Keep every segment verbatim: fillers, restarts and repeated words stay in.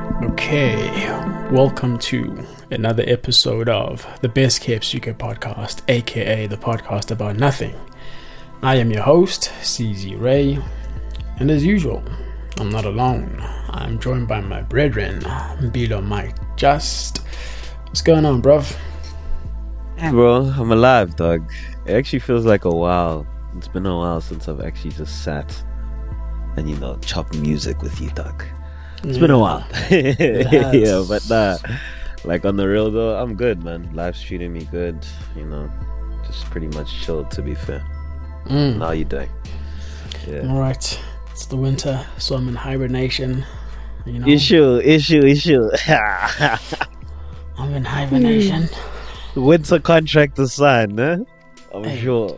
Okay, welcome to another episode of the Best Kept Secret Podcast, aka the podcast about nothing. I am your host, C Z Ray, and as usual, I'm not alone. I'm joined by my brethren, Bilo Mike Just. What's going on, bruv? Hey, bro, I'm alive, dog. It actually feels like a while. It's been a while since I've actually just sat and, you know, chopped music with you, dog. It's yeah. been a while. Yeah, but nah, like on the real though, I'm good, man. Life's treating me good, you know, just pretty much chilled, to be fair. Mm. How you doing? Yeah. All right, it's the winter, so I'm in hibernation. You know, issue, issue, issue. I'm in hibernation. Winter contract to sign, huh? I'm hey, sure.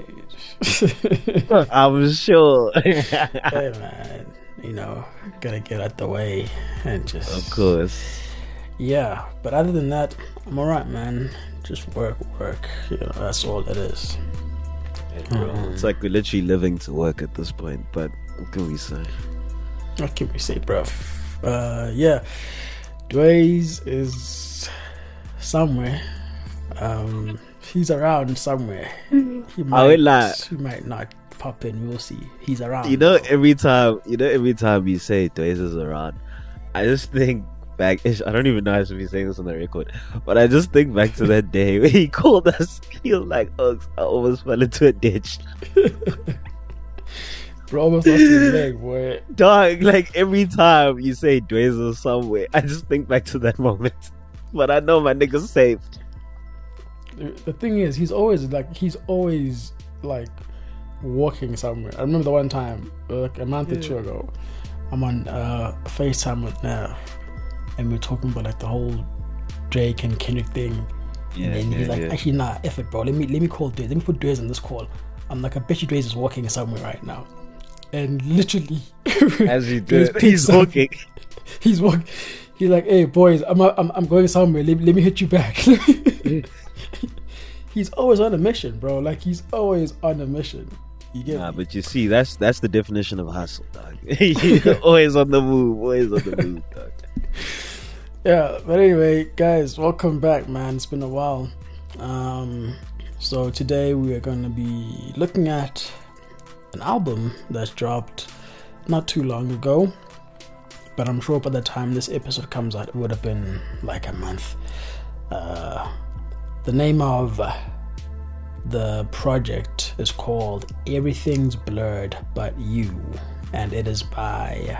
I'm sure. Hey, man. You know, gotta get out the way and just. Of course. Yeah, but other than that, I'm alright, man. Just work, work. You know, that's all it is. Yeah, um, it's like we're literally living to work at this point, but what can we say? What can we say, bruv? Uh, yeah, Dwayne is somewhere. Um, he's around somewhere. He might, I would lie. He might not pop in. We'll see. He's around. You know, every time, you know, every time you say Dwayne is around, I just think back. I don't even know how to be saying this on the record, but I just think back to that day when he called us. He was like, "Oh, I almost fell into a ditch." Bro, almost lost his leg, boy. Dog, like every time you say Dwayne is somewhere, I just think back to that moment. But I know my nigga's saved. The thing is, he's always like, he's always like walking somewhere. I remember the one time, like a month yeah. or two ago, I'm on uh, FaceTime with Nav, and we're talking about like the whole Drake and Kendrick thing. Yeah, and then yeah, he's like, yeah. actually, nah, F it, bro. Let me let me call Dwayne. Let me put Dwayne on this call. I'm like, I bet you Dwayne is walking somewhere right now. And literally, as he did, he's walking. He's walking. He's like, hey boys, I'm I'm I'm going somewhere. Let, let me hit you back. He's always on a mission, bro. Like he's always on a mission. You get nah, me? But you see, that's that's the definition of hustle, dog. Always on the move, always on the move, dog. Yeah, but anyway, guys, welcome back, man. It's been a while. Um, so today we are going to be looking at an album that's dropped not too long ago, but I'm sure by the time this episode comes out, it would have been like a month. Uh, the name of the project is called Everything's Blurred But You, and it is by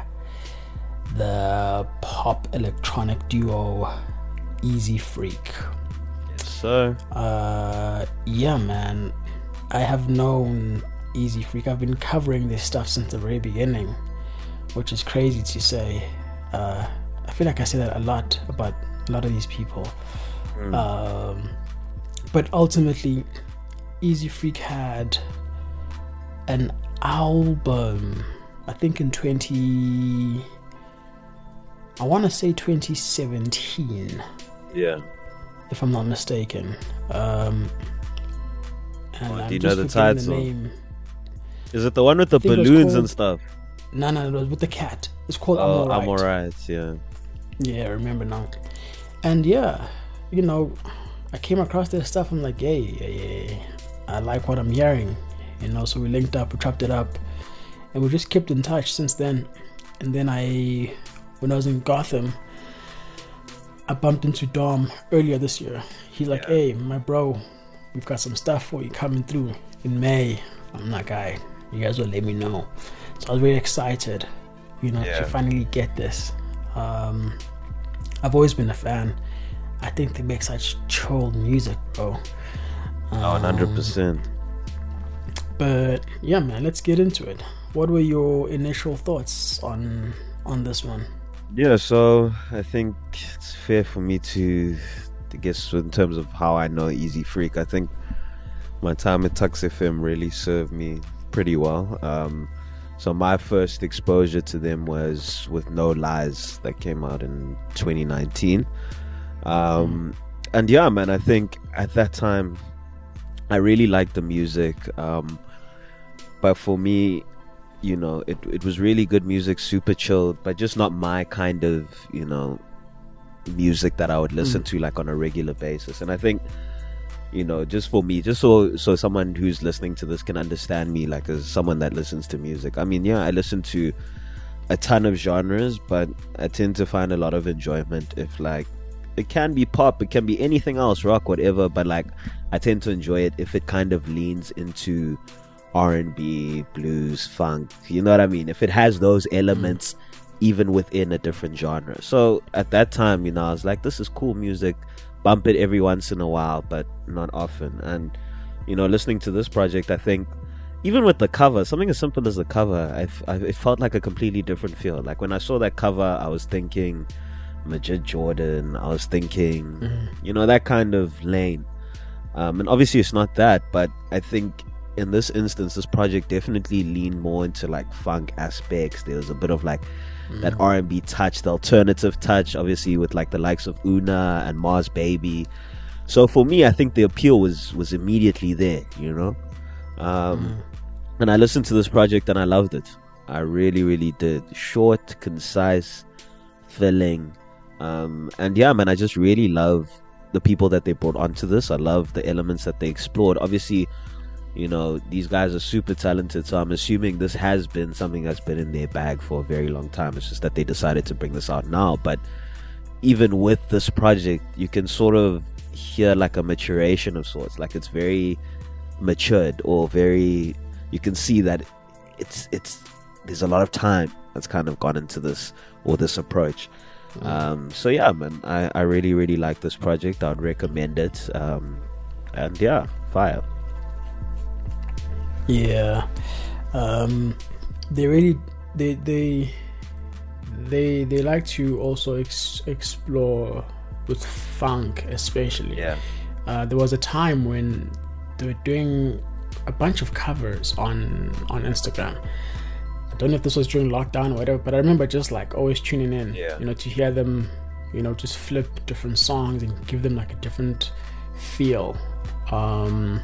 the pop electronic duo Easy Freak. Yes, sir. Uh, yeah, man. I have known Easy Freak. I've been covering this stuff since the very beginning, which is crazy to say. Uh, I feel like I say that a lot about a lot of these people. Mm. Um, but ultimately, Easy Freak had an album, I think in twenty, I want to say twenty seventeen. Yeah. If I'm not mistaken. Um, and oh, I'm do you know the title? The name. Is it the one with the balloons called, and stuff? No, no, no, it was with the cat. It's called oh, I'm Alright. I'm Alright, yeah. Yeah, I remember now. And yeah, you know, I came across this stuff. I'm like, hey, yeah, yeah, yeah. I like what I'm hearing. You know, so we linked up, we chopped it up, and we just kept in touch since then. And then I, when I was in Gotham, I bumped into Dom earlier this year. He's like, yeah. Hey, my bro, we've got some stuff for you coming through in May. I'm like, guy, you guys will let me know. So I was very excited, you know, yeah. to finally get this. Um, I've always been a fan. I think they make such chill music, bro. Um, oh, one hundred percent. But yeah, man, let's get into it. What were your initial thoughts on on this one? Yeah, so I think it's fair for me to, to guess in terms of how I know Easy Freak. I think my time at Tux F M really served me pretty well. Um, so my first exposure to them was with No Lies that came out in twenty nineteen. Um, and yeah, man, I think at that time I really liked the music. Um, but for me, you know, it it was really good music, super chilled, but just not my kind of, you know, music that I would listen Mm. to like on a regular basis. And I think, you know, just for me, just so so someone who's listening to this can understand me, like as someone that listens to music. I mean, yeah, I listen to a ton of genres, but I tend to find a lot of enjoyment if like it can be pop, it can be anything else, rock, whatever, but like I tend to enjoy it if it kind of leans into R and B, blues, funk, you know what I mean? If it has those elements mm. even within a different genre. So at that time, you know, I was like, this is cool music, bump it every once in a while, but not often. And you know, listening to this project, I think even with the cover, something as simple as the cover, I've, I've, it felt like a completely different feel. Like when I saw that cover, I was thinking Majid Jordan, I was thinking, mm. you know, that kind of lane. Um, and obviously it's not that, but I think in this instance, this project definitely leaned more into like funk aspects. There was a bit of like mm. that R and B touch, the alternative touch, obviously with like the likes of Una and Mars Baby. So for me, I think the appeal was was immediately there, you know. Um, mm. And I listened to this project and I loved it. I really, really did. Short, concise, filling. Um, and yeah, man, I just really love the people that they brought onto this. I love the elements that they explored. Obviously, you know, these guys are super talented, so I'm assuming this has been something that's been in their bag for a very long time. It's just that they decided to bring this out now. But even with this project, you can sort of hear like a maturation of sorts. Like it's very matured, or very, you can see that it's it's there's a lot of time that's kind of gone into this, or this approach. Um, so yeah, man, I, I really, really like this project. I would recommend it. Um, and yeah, fire. Yeah. Um, they really, they, they, they, they like to also ex- explore with funk, especially. Yeah. Uh, there was a time when they were doing a bunch of covers on, on Instagram. I don't know if this was during lockdown or whatever, but I remember just like always tuning in, yeah. you know, to hear them, you know, just flip different songs and give them like a different feel. Um,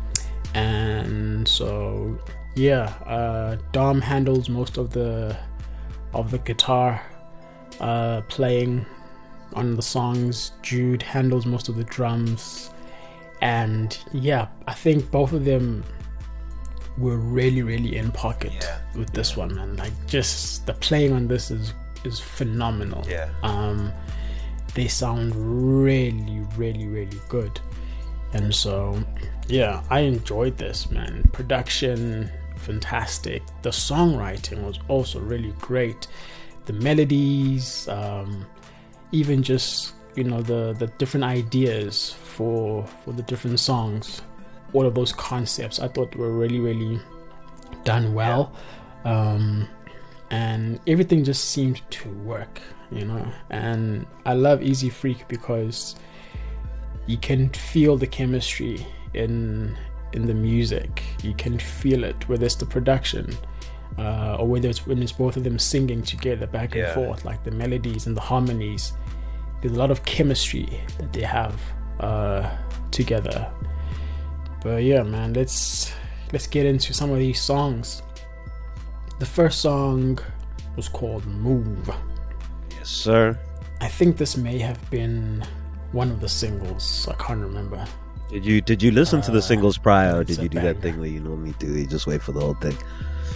and so, yeah, uh, Dom handles most of the of the guitar uh, playing on the songs. Jude handles most of the drums, and yeah, I think both of them were really, really in pocket yeah. with this one, and like just the playing on this is is phenomenal. Yeah. Um, they sound really, really, really good, and so yeah, I enjoyed this, man. Production fantastic. The songwriting was also really great. The melodies, um, even just you know the the different ideas for for the different songs. All of those concepts I thought were really, really done well. Yeah. Um, and everything just seemed to work, you know. And I love Easy Freak because you can feel the chemistry in in the music. You can feel it, whether it's the production uh, or whether it's when it's both of them singing together back and yeah. forth, like the melodies and the harmonies. There's a lot of chemistry that they have uh, together. But yeah, man, let's let's get into some of these songs. The first song was called Move. Yes, sir. I think this may have been one of the singles. I can't remember. Did you did you listen uh, to the singles prior, or did you do banger. that thing where you normally do? You just wait for the whole thing.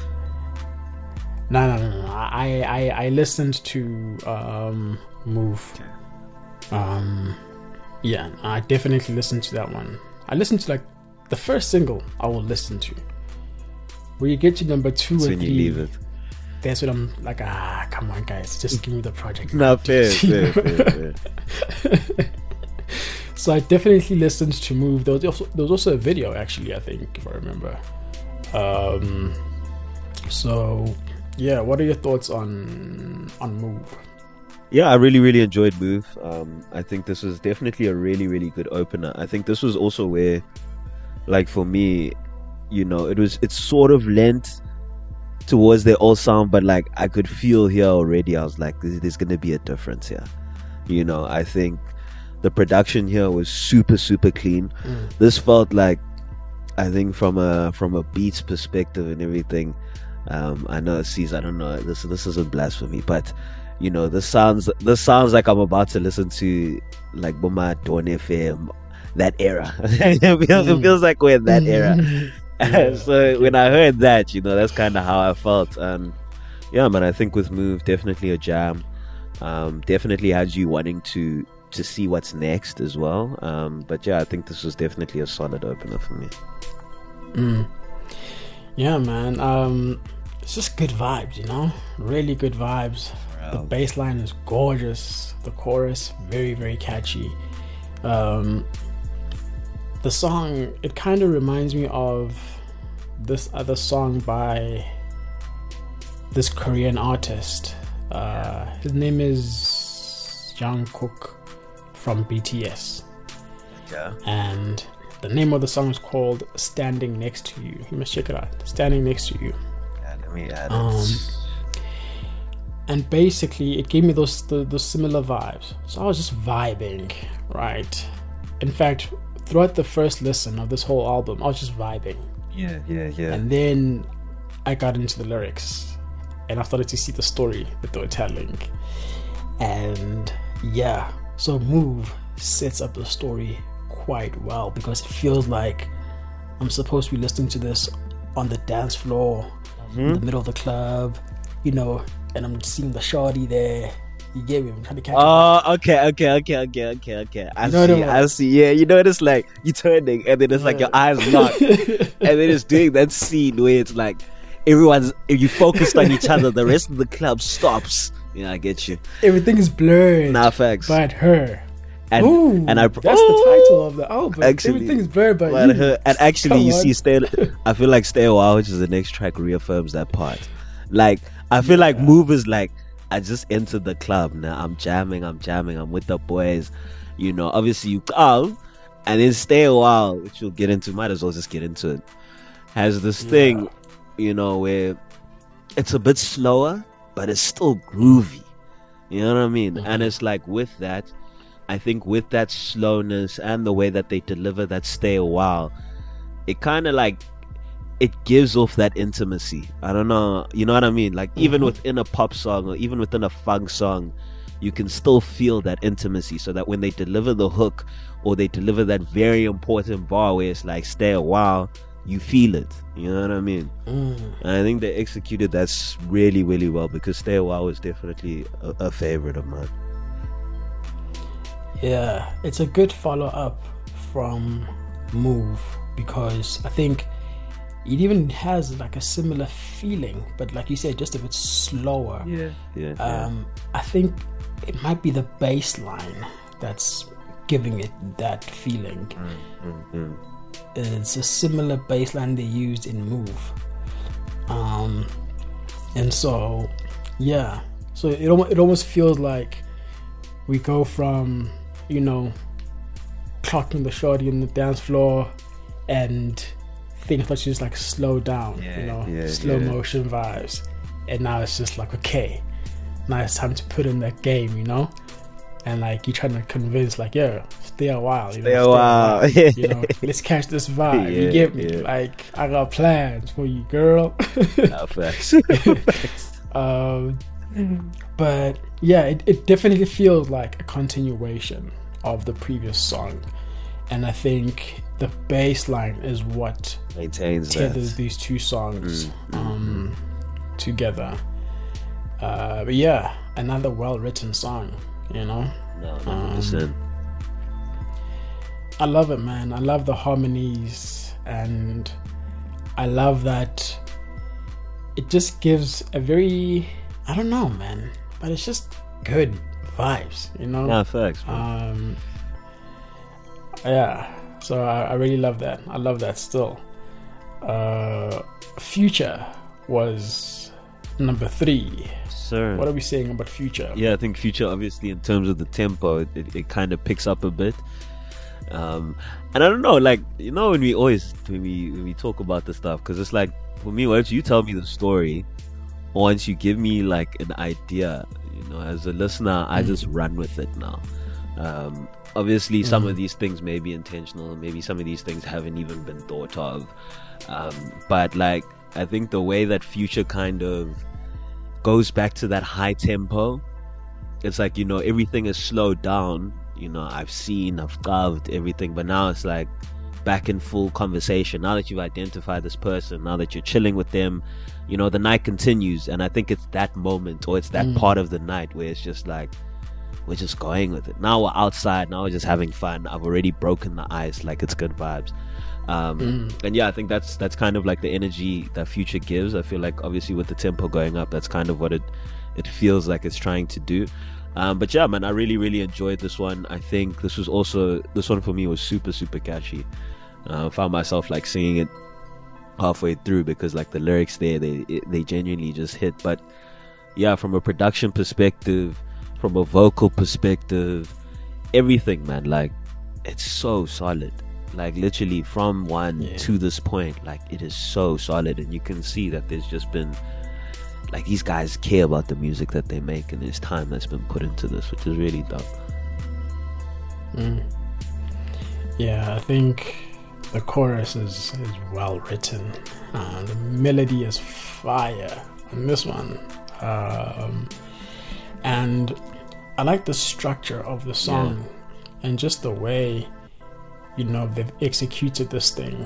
No, no, no, no. I I, I listened to um, Move. Okay. Um, yeah, I definitely listened to that one. I listened to like the first single. I will listen to. When you get to number two so or when three, you leave it. That's what I'm like. Ah, come on, guys, just give me the project. No, fair, fair, fair, fair. So I definitely listened to Move. There was also, there was also a video, actually, I think, if I remember. Um, so yeah, what are your thoughts on on Move? Yeah, I really, really enjoyed Move. Um, I think this was definitely a really, really good opener. I think this was also where, like for me, you know, it was it's sort of lent towards their old sound, but like I could feel here already. I was like, there's going to be a difference here. You know, I think the production here was super, super clean. Mm. This felt like, I think from a from a beats perspective and everything. Um, I know it sees. I don't know. This this isn't blasphemy, but you know, this sounds this sounds like I'm about to listen to like Boma Don F M, that era. it, feels, mm. it feels like we're in that era. Yeah, so okay. When I heard that, you know, that's kind of how I felt. And yeah, man, I think with Move, definitely a jam. Um, definitely has you wanting to to see what's next as well. Um, but yeah, I think this was definitely a solid opener for me. Mm. Yeah, man. Um, it's just good vibes, you know, really good vibes. Wow. The bass line is gorgeous. The chorus, very, very catchy. Um, the song, it kind of reminds me of this other song by this Korean artist. Uh, his name is Jungkook from B T S. Yeah. And the name of the song is called Standing Next to You. You must check it out. Standing Next to You. Yeah, let me add um, it. And basically, it gave me those the, those similar vibes. So I was just vibing, right? In fact, throughout the first listen of this whole album, I was just vibing. Yeah, yeah, yeah. And then I got into the lyrics, and I started to see the story that they were telling. And yeah, so Move sets up the story quite well, because it feels like I'm supposed to be listening to this on the dance floor, mm-hmm. in the middle of the club, you know, and I'm seeing the shawty there. You get me? I'm trying to catch. Oh, okay, okay, okay, okay, okay, okay. I you know see, I see. Yeah, you know, it's like you turning, and then it's like your eyes locked, and then it's doing that scene where it's like everyone's, if you focused on each other, the rest of the club stops. Yeah, I get you. Everything is blurred. Nah, facts. But her. And, Ooh, and I, that's the title of the album. Actually, everything is blurred, but, but you. Her, and actually, Come you on. see, stay. I feel like "Stay a While," which is the next track, reaffirms that part. Like, I feel yeah. like Move is like, I just entered the club now. I'm jamming. I'm jamming. I'm with the boys. You know, obviously you come, and then "Stay a While," which we'll get into. Might as well just get into it. Has this yeah. thing, you know, where it's a bit slower, but it's still groovy. You know what I mean? Mm-hmm. And it's like with that, I think with that slowness and the way that they deliver that "Stay a While," it kind of like, it gives off that intimacy. I don't know, you know what I mean? Like, mm-hmm. even within a pop song or even within a funk song, you can still feel that intimacy, so that when they deliver the hook or they deliver that very important bar where it's like "Stay a While," you feel it. You know what I mean? Mm. And I think they executed that really, really well, because "Stay a While" was definitely a, a favorite of mine. Yeah, it's a good follow-up from Move, because I think it even has like a similar feeling, but like you said, just a bit slower. Yeah, yeah. Um, yeah. I think it might be the bass line that's giving it that feeling. Mm, mm, mm. It's a similar bass line they used in Move. Um, and so, yeah. So it, it almost feels like we go from, you know, clocking the shorty on the dance floor, and things like just like slow down, yeah, you know, yeah, slow yeah. motion vibes. And now it's just like, okay, now it's time to put in that game, you know? And like you're trying to convince, like, yeah, stay a while, you stay know, a while, stay a while. You know, let's catch this vibe. Yeah, you get me? Yeah. Like, I got plans for you, girl. No, facts. um, but yeah, it, it definitely feels like a continuation of the previous song, and I think the bass line is what maintains tethers that. these two songs mm, um, mm. together. Uh, but yeah, another well-written song, you know. No, one hundred percent. Um, I love it, man. I love the harmonies, and I love that it just gives a very, I don't know, man, but it's just good vibes, you know. Yeah, facts. Man. Um, yeah. So I, I really love that. I love that still. Uh, Future was number three. Sir. What are we saying about Future? Yeah, I think Future, obviously, in terms of the tempo, it, it, it kind of picks up a bit. Um, and I don't know, like, you know, when we always, when we, when we talk about this stuff, because it's like, for me, once you tell me the story, once you give me like an idea, you know, as a listener, I mm. just run with it now. Um, obviously, some mm. of these things may be intentional, maybe some of these things haven't even been thought of. Um, but like, I think the way that Future kind of goes back to that high tempo it's like, you know, everything is slowed down. You know, I've seen, I've carved everything, but now it's like back in full conversation. Now that you've identified this person, now that you're chilling with them, you know, the night continues. And I think it's that moment, or it's that mm. part of the night where it's just like, we're just going with it. Now we're outside, now we're just having fun. I've already broken the ice, like it's good vibes. Um, mm. And yeah, I think that's that's kind of like the energy that Future gives. I feel like obviously with the tempo going up, that's kind of what it it feels like it's trying to do. Um, but yeah, man, I really really enjoyed this one. I think this was also this one for me was super super catchy. Uh, I found myself like singing it halfway through because like the lyrics there, they they genuinely just hit. But yeah, from a production perspective, from a vocal perspective, everything, man, like it's so solid. Like literally from one yeah. to this point, like it is so solid, and you can see that there's just been like these guys care about the music that they make, and there's time that's been put into this, which is really dope. Mm. Yeah, I think the chorus is, is well written. Uh, the melody is fire on this one, um, and I like the structure of the song yeah. and just the way, you know, they've executed this thing.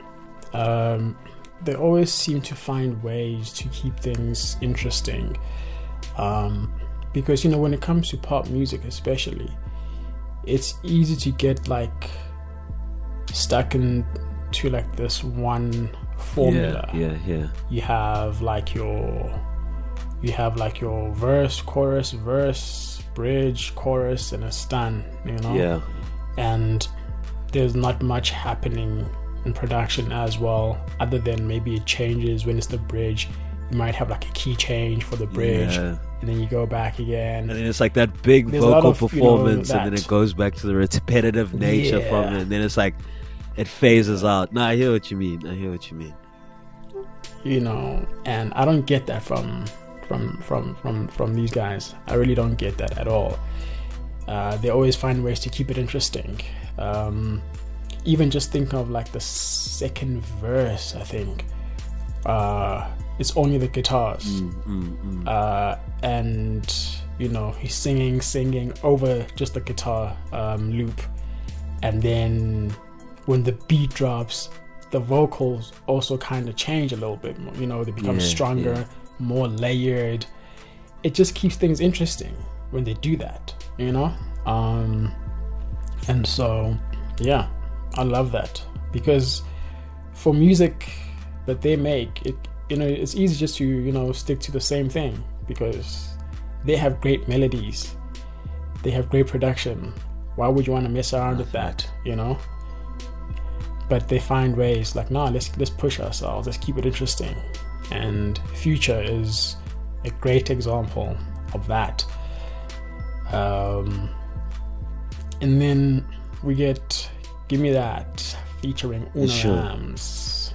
Um, they always seem to find ways to keep things interesting. Um, because, you know, when it comes to pop music especially, it's easy to get like stuck into like this one formula. Yeah, yeah, yeah. You have like your you have like your verse, chorus, verse, bridge, chorus, and it's done, you know? Yeah. And there's not much happening in production as well, other than maybe it changes when it's the bridge. You might have like a key change for the bridge, yeah. and then you go back again. And then it's like that big there's vocal of, performance, you know, and then it goes back to the repetitive nature yeah. from it. And then it's like, it phases out. No, I hear what you mean. I hear what you mean. You know, and I don't get that from from from from from these guys. I really don't get that at all. Uh, they always find ways to keep it interesting. Um, even just think of like the second verse, I think. Uh, it's only the guitars. Mm, mm, mm. Uh, and, you know, he's singing, singing over just the guitar um, loop. And then when the beat drops, the vocals also kind of change a little bit more. You know, they become yeah, stronger, yeah. more layered. It just keeps things interesting when they do that, you know? Um, and so, yeah, I love that, because for music that they make, it, you know, it's easy just to, you know, stick to the same thing, because they have great melodies, they have great production. Why would you want to mess around with that, you know? But they find ways like, nah, let's let's push ourselves, let's keep it interesting. And Future is a great example of that. Um, and then we get Give Me That featuring Una sure. Rams.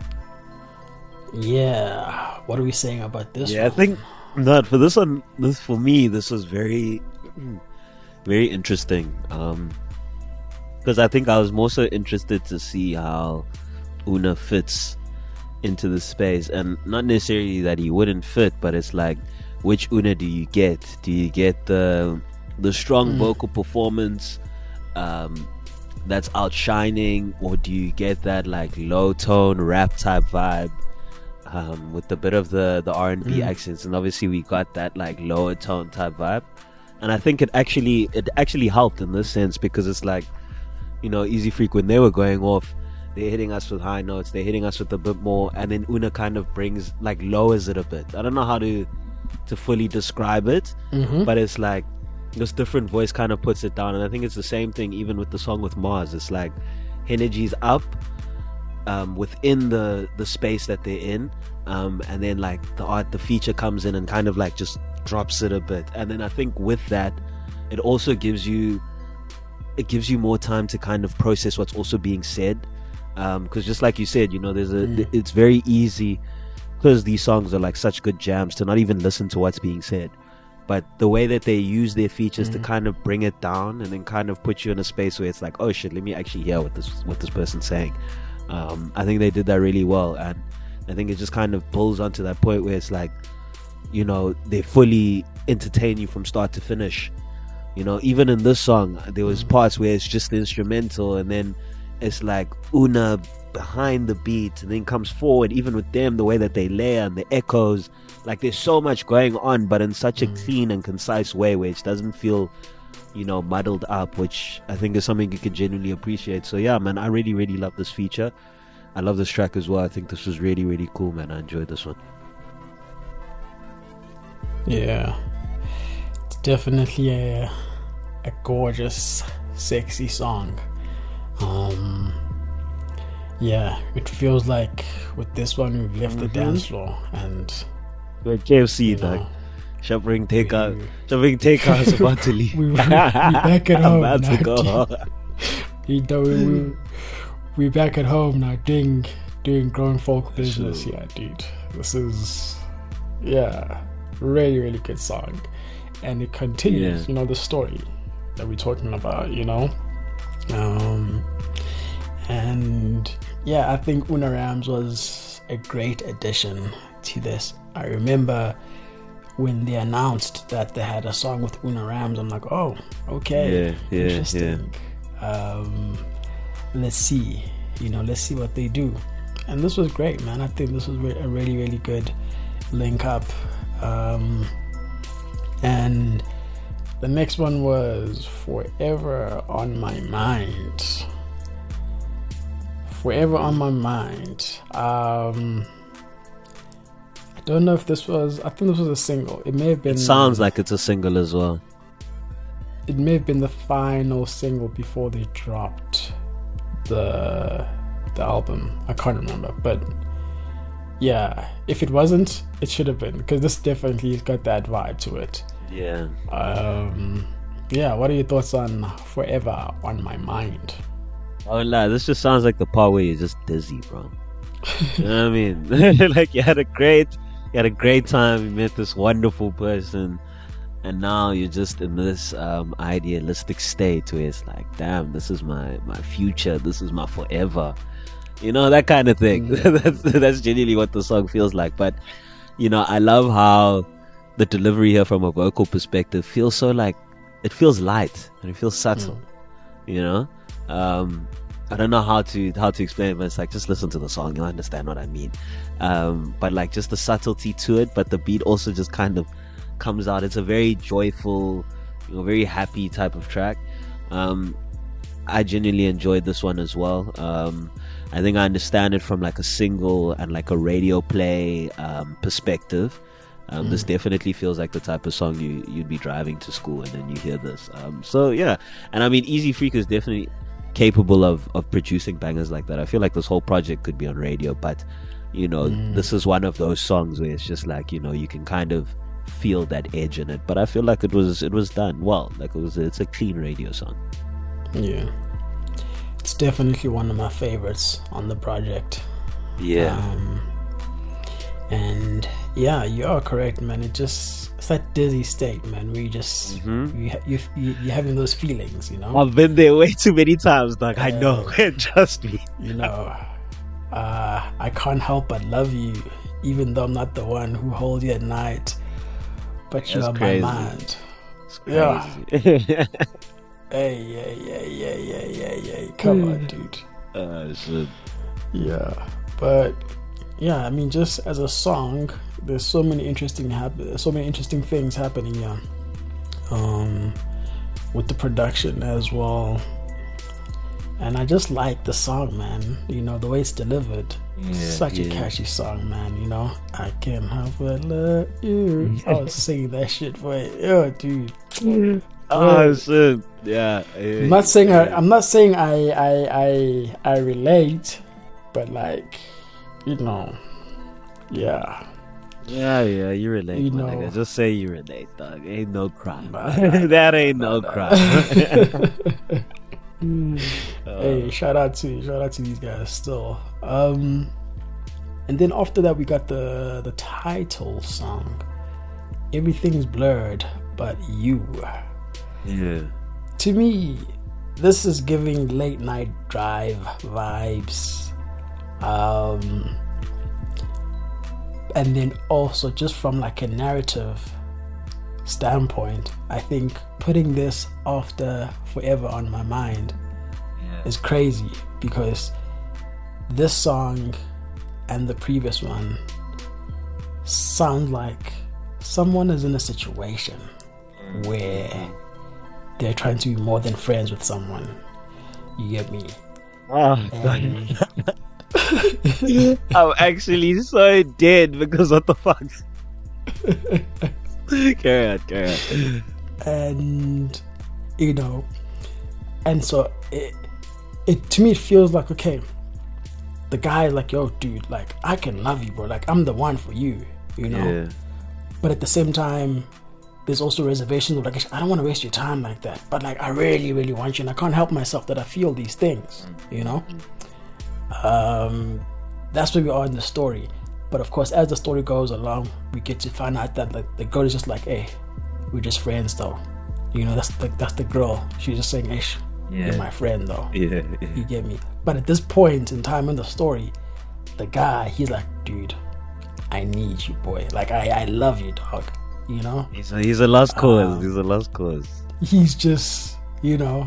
Yeah, what are we saying about this yeah, one? I think not for this one. This for me, this was very, very interesting. Um, because I think I was more so interested to see how Una fits into the space, and not necessarily that he wouldn't fit, but it's like, which Una do you get? Do you get the the strong mm. vocal performance um, that's outshining, or do you get that like low tone rap type vibe um, with a bit of the the R and B mm. accents? And obviously we got that like lower tone type vibe, and I think it actually it actually helped in this sense, because it's like, you know, Easy Freak, when they were going off, they're hitting us with high notes, they're hitting us with a bit more, and then Una kind of brings, like, lowers it a bit. I don't know how to to fully describe it, mm-hmm. but it's like this different voice kind of puts it down. And I think it's the same thing even with the song with Mars. It's like energy's up um, within the the space that they're in, um, and then like the art, the feature comes in and kind of like just drops it a bit. And then I think with that, it also gives you it gives you more time to kind of process what's also being said, because um, just like you said, you know, there's a mm. it's very easy, because these songs are like such good jams, to not even listen to what's being said, but the way that they use their features mm. to kind of bring it down and then kind of put you in a space where it's like, oh shit, let me actually hear what this what this person's saying. um, I think they did that really well, and I think it just kind of pulls onto that point where it's like, you know, they're fully entertain you from start to finish. You know, even in this song, there was parts where it's just the instrumental, and then it's like Una behind the beat, and then comes forward. Even with them, the way that they layer and the echoes, like there's so much going on, but in such a clean and concise way where it doesn't feel, you know, muddled up, which I think is something you can genuinely appreciate. So yeah, man, I really, really love this feature. I love this track as well. I think this was really, really cool, man. I enjoyed this one. Yeah, it's definitely a a gorgeous, sexy song. Um, yeah, it feels like with this one we've left mm-hmm. the dance floor and we're K F C, like shopping takeout, shopping takeout is about to leave. we, we, we back at home now. To go. we, we, we back at home now, doing doing grown folk business. Sure. Yeah, dude, this is yeah, really, really good song, and it continues. Yeah. You know, the story that we're talking about. You know, um, and yeah, I think Una Rams was a great addition to this. I remember when they announced that they had a song with Una Rams, I'm like, oh, okay, yeah, yeah, interesting. Yeah. Um, let's see, you know, let's see what they do. And this was great, man. I think this was a really, really good link up. Um, and the next one was Forever on My Mind. Forever on My Mind. Um, I don't know if this was, I think this was a single. It may have been. It sounds like it's a single as well. It may have been the final single before they dropped the the album. I can't remember, but yeah, if it wasn't, it should have been, because this definitely got that vibe to it. Yeah. Um. Yeah. What are your thoughts on Forever on My Mind? Oh, nah, this just sounds like the part where you're just dizzy, bro. You know what I mean? Like you had a great, you had a great time. You met this wonderful person, and now you're just in this um, idealistic state where it's like, damn, this is my my future. This is my forever. You know, that kind of thing. Mm. that's that's genuinely what the song feels like. But you know, I love how the delivery here from a vocal perspective feels so like, it feels light and it feels subtle. Mm. You know. Um, I don't know how to how to explain it, but it's like, just listen to the song, you'll understand what I mean. Um, but like just the subtlety to it, but the beat also just kind of comes out. It's a very joyful, you know, very happy type of track. Um, I genuinely enjoyed this one as well. Um, I think I understand it from like a single and like a radio play um, perspective. Um, mm. This definitely feels like the type of song you, you'd be driving to school and then you hear this. Um, so yeah, and I mean, Easy Freak is definitely capable of, of producing bangers like that. I feel like this whole project could be on radio, but you know, mm. this is one of those songs where it's just like, you know, you can kind of feel that edge in it. But I feel like it was it was done well. Like it was, it's a clean radio song. Yeah, it's definitely one of my favorites on the project. Yeah. Um, and yeah, you are correct, man. It just, it's that dizzy state, man, where you just mm-hmm. you, you, you you're having those feelings, you know. I've been there way too many times, dog. Uh, I know. Trust me. You know, uh, I can't help but love you, even though I'm not the one who holds you at night, but you are my mind. It's crazy. Yeah. Hey, yeah, yeah, yeah, yeah, yeah, yeah. Come on, dude. Uh, shit. Yeah, but yeah, I mean, just as a song, there's so many interesting happen, so many interesting things happening here. Um, with the production as well, and I just like the song, man. You know, the way it's delivered. Yeah, Such yeah. a catchy song, man. You know, I can't help but love you. I was singing that shit for it. Oh, dude. Oh shit! Yeah. I'm not saying I, I'm not saying I I I I relate, but like, you know, yeah. Yeah, yeah, you relate, you my know, nigga. Just say you relate, dog. Ain't no crime. That ain't no crime. Hey, shout out to shout out to these guys still. Um, and then after that, we got the the title song. Everything's blurred, but you. Yeah. To me, this is giving late night drive vibes. Um, and then also just from like a narrative standpoint, I think putting this after Forever on My Mind Yeah. is crazy, because this song and the previous one sound like someone is in a situation where they're trying to be more than friends with someone. You get me? Oh, And I'm actually so dead because what the fuck? carry on, carry on. and you know, and so it, it to me it feels like, okay, the guy is like, yo dude, like I can love you, bro, like I'm the one for you, you know. Yeah. But at the same time, there's also reservations of like, I don't want to waste your time like that, but like I really really want you, and I can't help myself that I feel these things, you know. Um that's where we are in the story. But of course, as the story goes along, we get to find out that like, the girl is just like, hey, we're just friends though, you know. That's the, that's the girl, she's just saying, hey, Yeah. you're my friend though. Yeah, yeah. You get me? But at this point in time in the story, the guy, he's like, dude, I need you, boy, like I, I love you, dog, you know. He's a, he's a lost cause. Um, he's a lost cause. He's just, you know,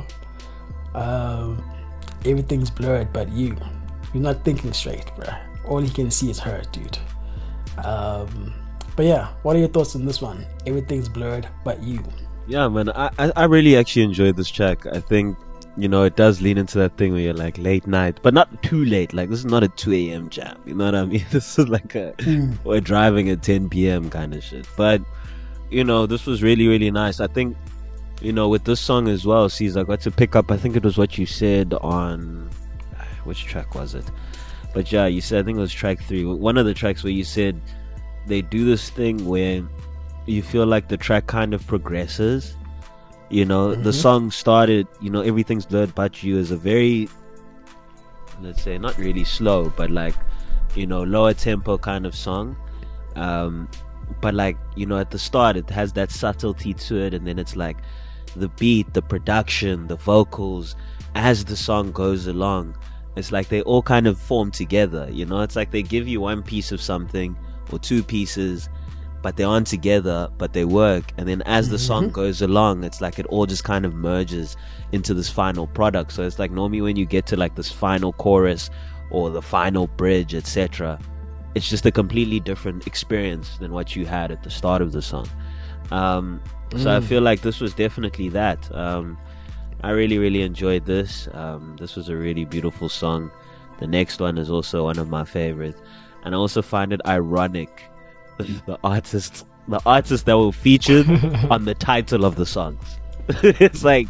um, everything's blurred but you. You're not thinking straight, bruh. All he can see is her, dude. Um, but yeah, what are your thoughts on this one? Everything's blurred but you. Yeah, man, I, I I really actually enjoyed this track. I think, you know, it does lean into that thing where you're like late night, but not too late. Like, this is not a two a.m. jam, you know what I mean? This is like a Mm. we're driving at ten p.m. kind of shit. But, you know, this was really, really nice. I think, you know, with this song as well, Caesar, I got to pick up, I think it was what you said on, which track was it? But yeah, you said, I think it was track three, one of the tracks where you said they do this thing where you feel like the track kind of progresses. You know, Mm-hmm. the song started, you know, Everything's Blurred But You is a very, let's say, not really slow, but like, you know, lower tempo kind of song. Um, but like, you know, at the start, it has that subtlety to it, and then it's like the beat, the production, the vocals, as the song goes along, it's like they all kind of form together, you know. It's like they give you one piece of something or two pieces, but they aren't together, but they work. And then as the song goes along, it's like it all just kind of merges into this final product. So it's like normally when you get to like this final chorus or the final bridge, et cetera, it's just a completely different experience than what you had at the start of the song. Um, so I feel like this was definitely that. Um, I really, really enjoyed this. Um, this was a really beautiful song. The next one is also one of my favorites. And I also find it ironic the artists the artists that were featured on the title of the songs. It's like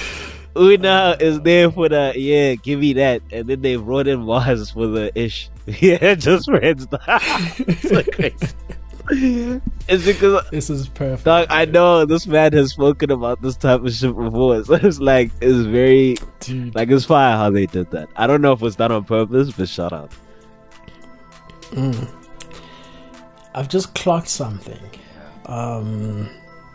Una is there for the yeah, give me that, and then they brought in Mars for the ish. Yeah, just friends. It's so crazy. It's because This is perfect. dog, I know this man has spoken about this type of shit before, so it's like it's very Dude. like it's fire how they did that. I don't know if it was done on purpose, but shout out. Mm. I've just clocked something. Um,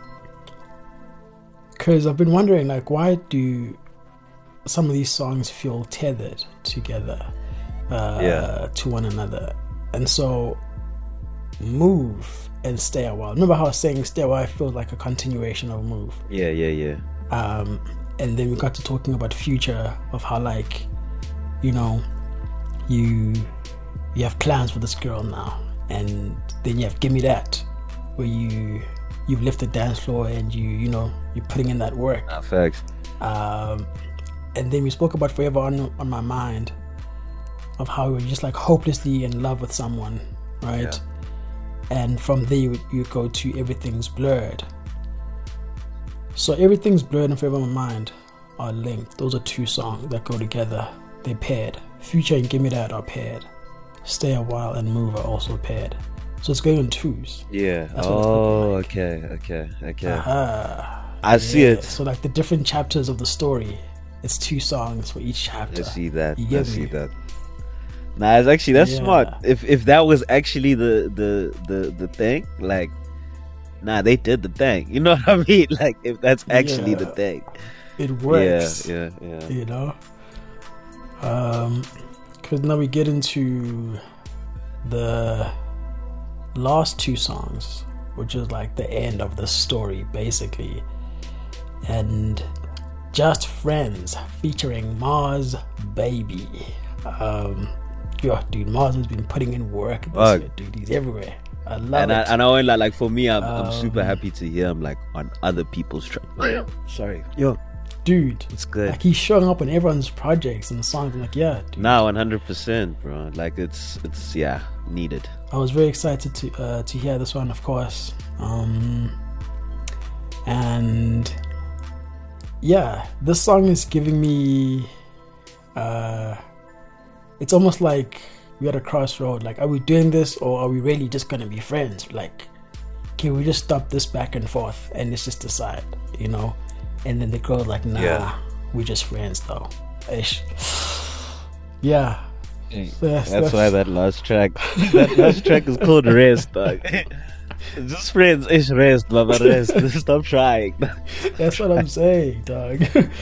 because I've been wondering, like, why do some of these songs feel tethered together uh, Yeah. to one another? And so, Move and Stay a While. Remember how I was saying Stay a While feels like a continuation of Move? Yeah, yeah, yeah. Um, and then we got to talking about Future, of how, like, you know, you you have plans for this girl now, and then you have Give Me That, where you you've left the dance floor and you you know you're putting in that work. Ah, facts. Um, and then we spoke about Forever on on My Mind, of how you're just like hopelessly in love with someone, right? And from there you, you go to Everything's Blurred. So Everything's Blurred and Forever on My Mind are linked. Those are two songs that go together. They're paired. Future and Give Me That are paired. Stay a While and Move are also paired. So it's going in twos. Yeah. That's what it's Oh, looking like. okay, okay, okay. Ah, I see yeah. it. So like the different chapters of the story, it's two songs for each I chapter. see that. You I get see me? that. Nah, it's actually that's Yeah. smart. If if that was actually the the the the thing, like, nah, they did the thing. You know what I mean? Like, if that's actually the Yeah. thing. It works. Yeah, yeah, yeah. You know. Um, because now we get into the last two songs, which is like the end of the story basically. And Just Friends featuring Mars Baby. Um, yo, dude, Mars has been putting in work this Fuck. year, dude. He's everywhere. I love And it. I, and I won't lie, like for me, I'm, Um, I'm super happy to hear him like on other people's track. Sorry, yo, dude, it's good. like he's showing up on everyone's projects and songs. I'm like, yeah, dude. Nah, one hundred percent, bro. Like it's it's yeah needed. I was very excited to uh, to hear this one, of course. Um, and yeah, this song is giving me. Uh, it's almost like we're at a crossroad. Like, are we doing this, or are we really just gonna be friends? Like, can we just stop this back and forth and let's just decide, you know? And then the girl's like, nah, Yeah. we're just friends, though. Ish. Yeah. That's, that's why that last track, that last track is called Rest, dog. Just friends, ish rest, baba rest. Stop trying. That's what I'm saying, dog.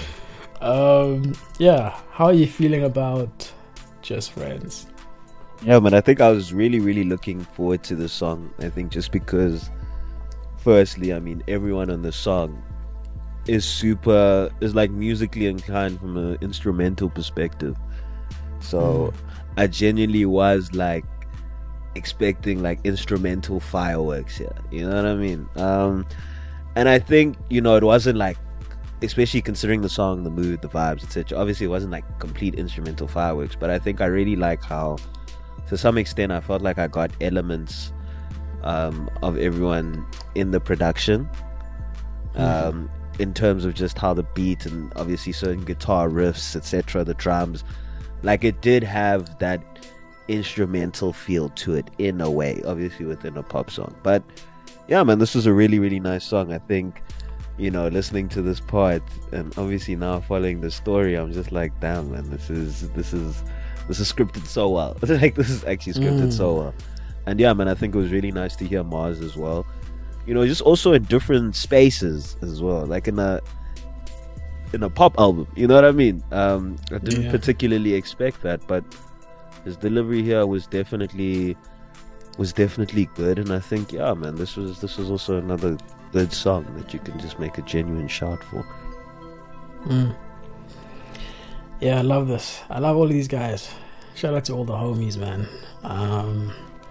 um, yeah. How are you feeling about Just Friends? Yeah, man. I think I was really, really looking forward to the song. I think just because, firstly, I mean, everyone on the song is super, is like musically inclined from an instrumental perspective. So Mm. I genuinely was like expecting like instrumental fireworks here. You know what I mean? Um, and I think, you know, it wasn't like, especially considering the song, the mood, the vibes, et cetera. Obviously, it wasn't like complete instrumental fireworks, but I think I really like how, to some extent, I felt like I got elements um, of everyone in the production. Um, in terms of just how the beat and obviously certain guitar riffs, et cetera, the drums, like it did have that instrumental feel to it in a way, obviously within a pop song. But yeah, man, this was a really, really nice song. I think, you know, listening to this part and obviously now following the story, I'm just like, damn, man, this is this is this is scripted so well. Like this is actually scripted Mm. so well. And yeah, man, I think it was really nice to hear Mars as well. You know, just also in different spaces as well, like in a in a pop album. You know what I mean? Um, I didn't Yeah. particularly expect that, but his delivery here was definitely was definitely good. And I think, yeah, man, this was this was also another good song that you can just make a genuine shout for. Mm. Yeah, I love this. I love all these guys. Shout out to all the homies, man. Um,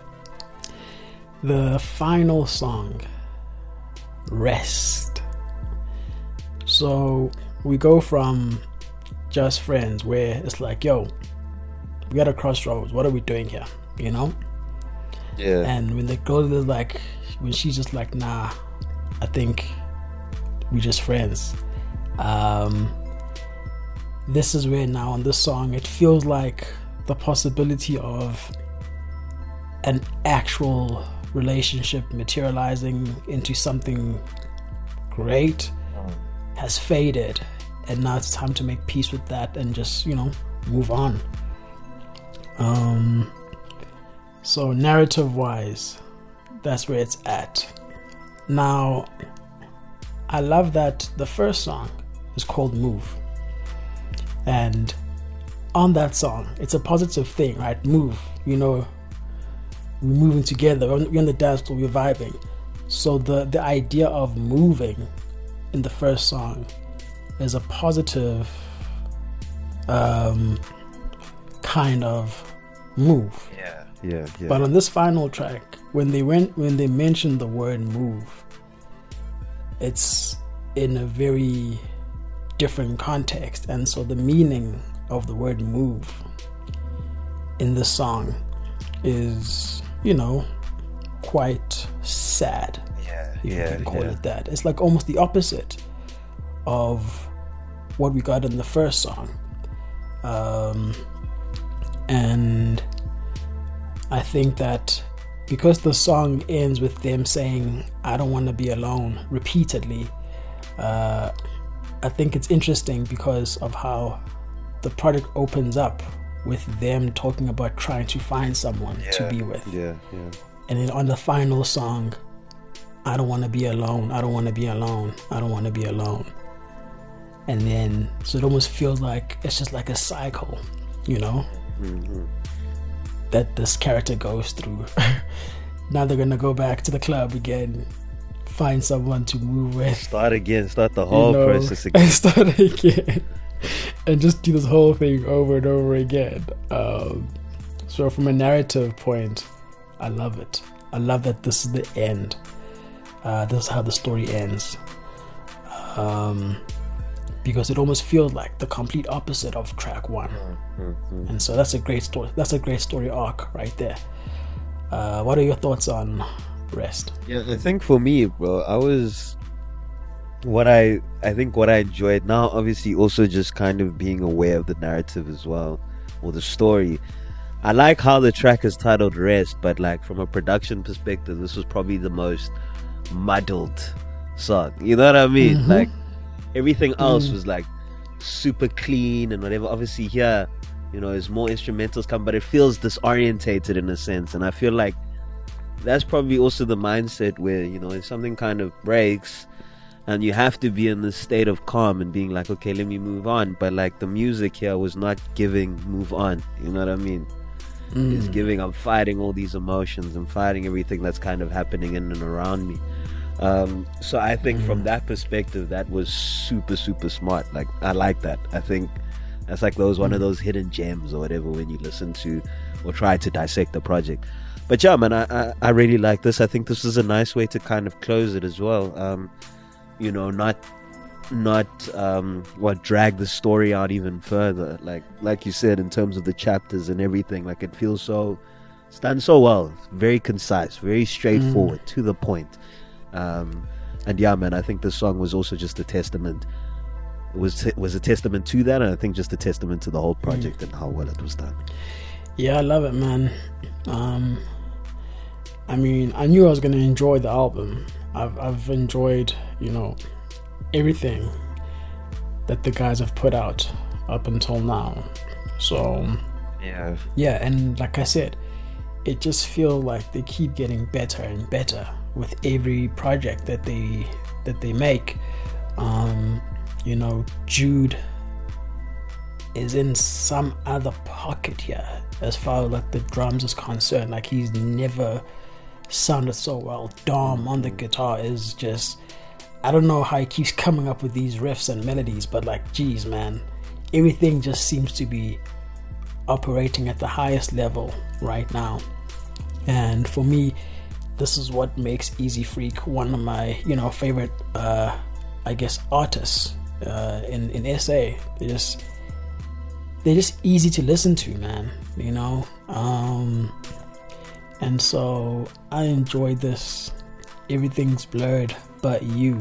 the final song, Rest. So we go from Just Friends, where it's like, yo, we at a crossroads. What are we doing here? You know? Yeah, And when the girl is like, when she's just like, nah, I think we're just friends. Um, this is where now on this song, it feels like the possibility of an actual relationship materializing into something great has faded. And now it's time to make peace with that and just, you know, move on. Um, so narrative wise, that's where it's at. Now, I love that the first song is called Move. And on that song, it's a positive thing, right? Move, you know, we're moving together, we're on the dance floor, we're vibing. So the, the idea of moving in the first song is a positive um, kind of move. yeah, yeah, yeah. But on this final track, when they went when they mentioned the word move, it's in a very different context. And so the meaning of the word move in this song is, you know, quite sad. yeah, If yeah, you can call yeah. it that. It's like almost the opposite of what we got in the first song. Um, and I think that because the song ends with them saying, I don't want to be alone, repeatedly, uh, I think it's interesting because of how the project opens up with them talking about trying to find someone to be with. Yeah, yeah. And then on the final song, I don't want to be alone. I don't want to be alone. I don't want to be alone. And then, so it almost feels like it's just like a cycle, you know, Mm-hmm. that this character goes through. now they're gonna go back to the club again, find someone to move with, Start again, start the whole you know, process again. and start again, and just do this whole thing over and over again. Um, so from a narrative point, I love it. I love that this is the end. Uh, this is how the story ends. Um, because it almost feels like the complete opposite of track one. Mm-hmm. And so that's a great story. That's a great story arc right there. Uh, what are your thoughts on Rest? Yeah, I think for me, bro, I was what I I think what I enjoyed now, obviously, also just kind of being aware of the narrative as well, or the story. I like how the track is titled Rest, but like from a production perspective, this was probably the most muddled song. You know what I mean? Mm-hmm. Like everything else mm. was like super clean and whatever. Obviously here, you know, there's more instrumentals come, but it feels disorientated in a sense. And I feel like that's probably also the mindset where, you know, if something kind of breaks and you have to be in this state of calm and being like, okay, let me move on. But like the music here was not giving move on. You know what I mean? Mm. It's giving, I'm fighting all these emotions and fighting everything that's kind of happening in and around me. Um, so I think mm. from that perspective, that was super, super smart. Like, I like that. I think that's like those one mm. of those hidden gems or whatever when you listen to or try to dissect the project. But yeah, man, I, I, I really like this. I think this is a nice way to kind of close it as well. Um, you know, not not um, what drag the story out even further. Like like you said, in terms of the chapters and everything, like it feels so, it's done so well. Very concise, very straightforward, mm. to the point. Um, and yeah, man, I think this song was also just a testament. It was it was a testament to that, and I think just a testament to the whole project mm. and how well it was done. Yeah, I love it, man. Um, I mean, I knew I was gonna enjoy the album. I've I've enjoyed, you know, everything that the guys have put out up until now. So yeah, yeah, and like I said, it just feels like they keep getting better and better with every project that they that they make. Um, you know, Jude is in some other pocket here as far as like the drums is concerned. Like he's never sounded so well. Dom on the guitar is just, I don't know how he keeps coming up with these riffs and melodies, but like, geez, man, everything just seems to be operating at the highest level right now. And for me, this is what makes Easy Freak one of my, you know, favorite, uh, I guess, artists uh, in in S A. They just they're just easy to listen to, man. You know, um, and so I enjoyed this. Everything's blurred, but you.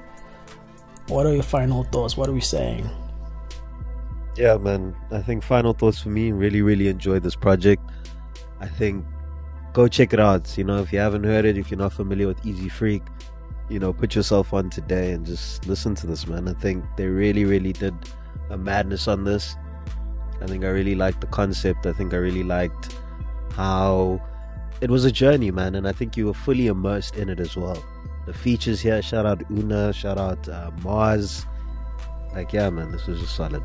What are your final thoughts? What are we saying? Yeah, man. I think final thoughts for me. Really, really enjoyed this project. I think go check it out. You know, if you haven't heard it, if you're not familiar with Easy Freak, you know, put yourself on today and just listen to this, man. I think they really, really did a madness on this. I think I really liked the concept. I think I really liked how it was a journey, man. And I think you were fully immersed in it as well. The features here, shout out Una, shout out uh, Mars. Like, yeah, man, this was just solid.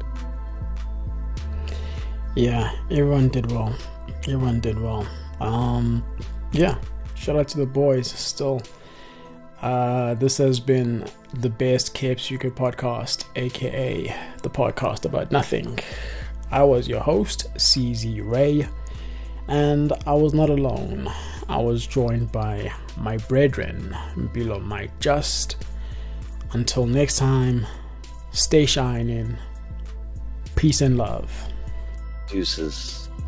Yeah, everyone did well. Everyone did well. Um, yeah, shout out to the boys still. Uh, this has been the Best Kept Secret podcast, aka the podcast about nothing. I was your host, C Z Ray, and I was not alone. I was joined by my brethren, below Mike Just. Until next time, stay shining. Peace and love. Deuces.